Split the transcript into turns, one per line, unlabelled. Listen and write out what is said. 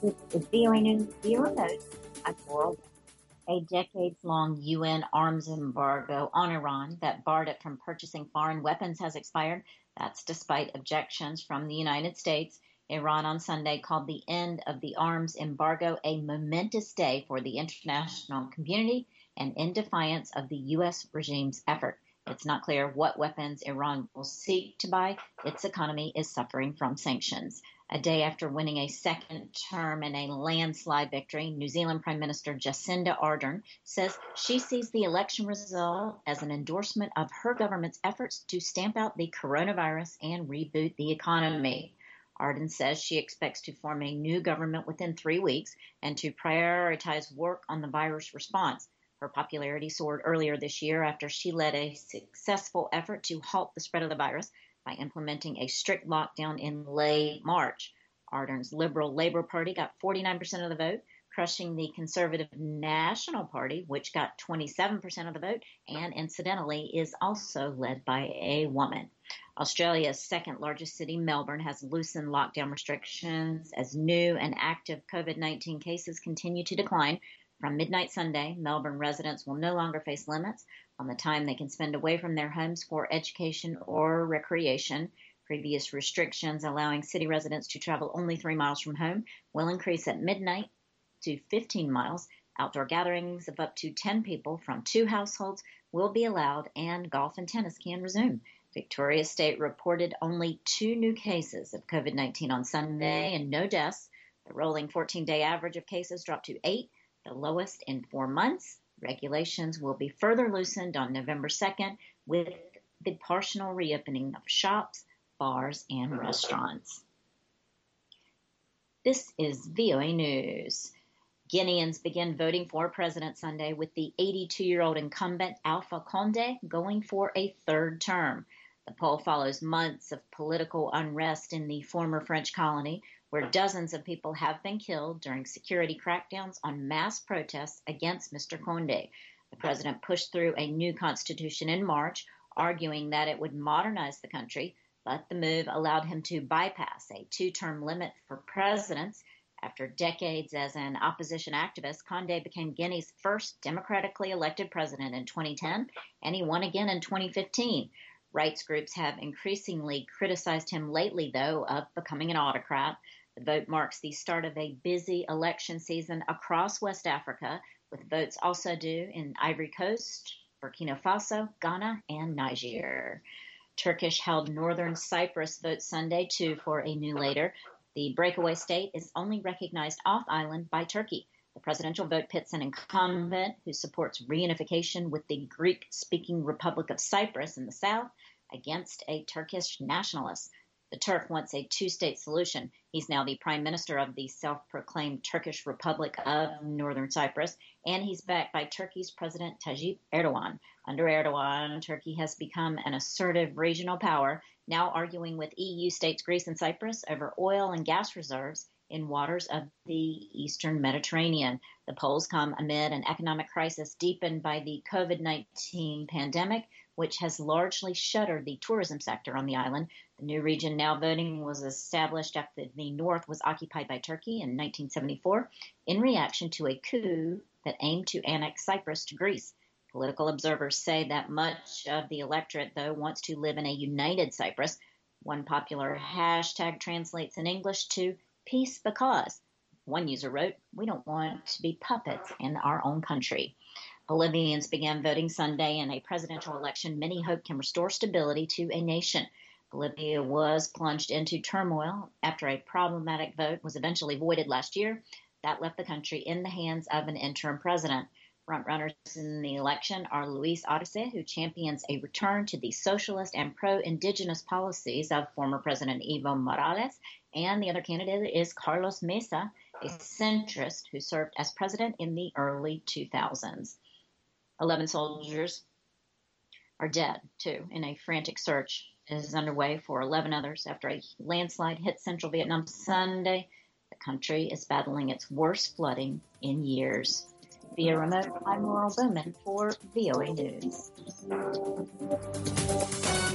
This is VOA News Bureau Notes. I'm Laurel. A decades-long UN arms embargo on Iran that barred it from purchasing foreign weapons has expired. That's despite objections from the United States. Iran on Sunday called the end of the arms embargo a momentous day for the international community and in defiance of the U.S. regime's effort. It's not clear what weapons Iran will seek to buy. Its economy is suffering from sanctions. A day after winning a second term in a landslide victory, New Zealand Prime Minister Jacinda Ardern says she sees the election result as an endorsement of her government's efforts to stamp out the coronavirus and reboot the economy. Ardern says she expects to form a new government within 3 weeks and to prioritize work on the virus response. Her popularity soared earlier this year after she led a successful effort to halt the spread of the virus by implementing a strict lockdown in late March. Ardern's Liberal Labour Party got 49% of the vote, crushing the Conservative National Party, which got 27% of the vote, and incidentally is also led by a woman. Australia's second largest city, Melbourne, has loosened lockdown restrictions as new and active COVID-19 cases continue to decline. From midnight Sunday, Melbourne residents will no longer face limits on the time they can spend away from their homes for education or recreation. Previous restrictions allowing city residents to travel only 3 miles from home will increase at midnight to 15 miles. Outdoor gatherings of up to 10 people from 2 households will be allowed, and golf and tennis can resume. Victoria State reported only 2 new cases of COVID-19 on Sunday and no deaths. The rolling 14-day average of cases dropped to 8. The lowest in 4 months. Regulations will be further loosened on November 2nd with the partial reopening of shops, bars, and restaurants. This is VOA News. Guineans begin voting for president Sunday with the 82-year-old incumbent Alpha Condé going for a third term. The poll follows months of political unrest in the former French colony, where dozens of people have been killed during security crackdowns on mass protests against Mr. Condé. The president pushed through a new constitution in March, arguing that it would modernize the country, but the move allowed him to bypass a 2-term limit for presidents. After decades as an opposition activist, Condé became Guinea's first democratically elected president in 2010, and he won again in 2015. Rights groups have increasingly criticized him lately, though, of becoming an autocrat. The vote marks the start of a busy election season across West Africa, with votes also due in Ivory Coast, Burkina Faso, Ghana, and Niger. Turkish-held Northern Cyprus votes Sunday, too, for a new leader. The breakaway state is only recognized off-island by Turkey. The presidential vote pits an incumbent who supports reunification with the Greek-speaking Republic of Cyprus in the south against a Turkish nationalist. The Turk wants a 2-state solution. He's now the prime minister of the self-proclaimed Turkish Republic of Northern Cyprus, and he's backed by Turkey's President Tayyip Erdogan. Under Erdogan, Turkey has become an assertive regional power, now arguing with EU states Greece and Cyprus over oil and gas reserves in waters of the eastern Mediterranean. The polls come amid an economic crisis deepened by the COVID-19 pandemic, which has largely shuttered the tourism sector on the island. The new region now voting was established after the north was occupied by Turkey in 1974 in reaction to a coup that aimed to annex Cyprus to Greece. Political observers say that much of the electorate, though, wants to live in a united Cyprus. One popular hashtag translates in English to peace because. One user wrote, "We don't want to be puppets in our own country." Bolivians began voting Sunday in a presidential election many hope can restore stability to a nation. Bolivia was plunged into turmoil after a problematic vote was eventually voided last year. That left the country in the hands of an interim president. Frontrunners in the election are Luis Arce, who champions a return to the socialist and pro-indigenous policies of former President Evo Morales, and the other candidate is Carlos Mesa, a centrist who served as president in the early 2000s. 11 soldiers are dead, too, in a frantic search is underway for 11 others after a landslide hit central Vietnam Sunday. The country is battling its worst flooding in years. Via remote, I'm Laurel Bowman for VOA News.